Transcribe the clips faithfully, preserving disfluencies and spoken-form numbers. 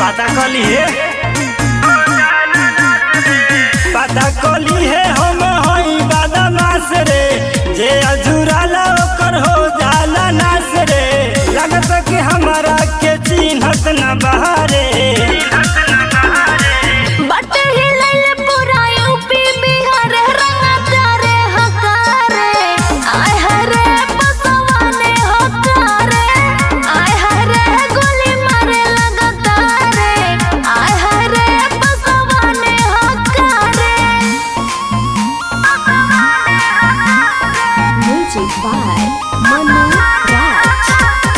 पता कली है पता कली है हम हई बदमाश रे जे अधूराला ओकर हो जाला नाश रे लगत कि हमारा के चिन्हत न बहारे by Manu Raj.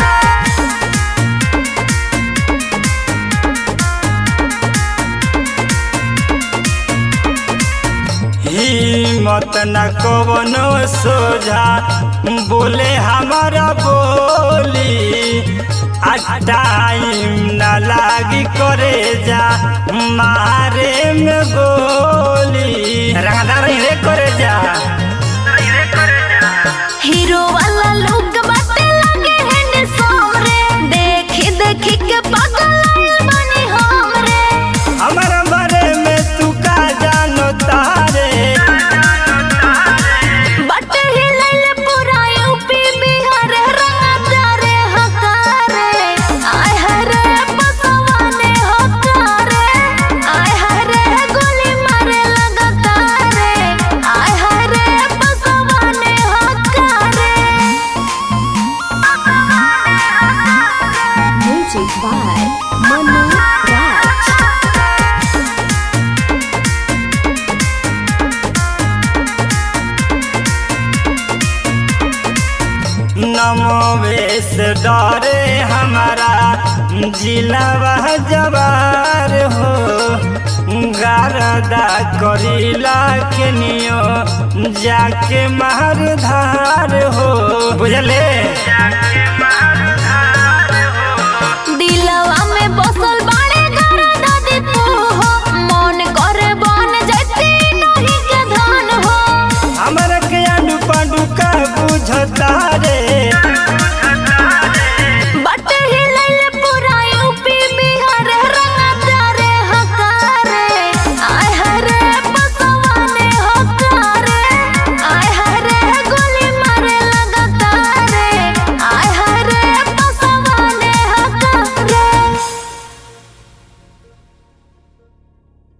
हिम्मत न कवनो सोझा बोले हमारा बोली आ टाइम न लागी करे जा मारे में गोली रंगदार रे करे जा हीरो वाला लोग बाटे लगे हैं सामने देखी देखी के पागल बनी हमरे हमारा बारे में तू का जानो तारे बाटे हिलले पूरा यूपी बिहार रंगदार हकारे आय हरे बसवाने हकारे आय हरे गोली मारे लगातारे आय हरे बसवाने हकारे Music by Manu Raj. नमोवेश डरे हमारा जिला जवार हो गारदा करीला के नियो जाके मार धार हो बुझले।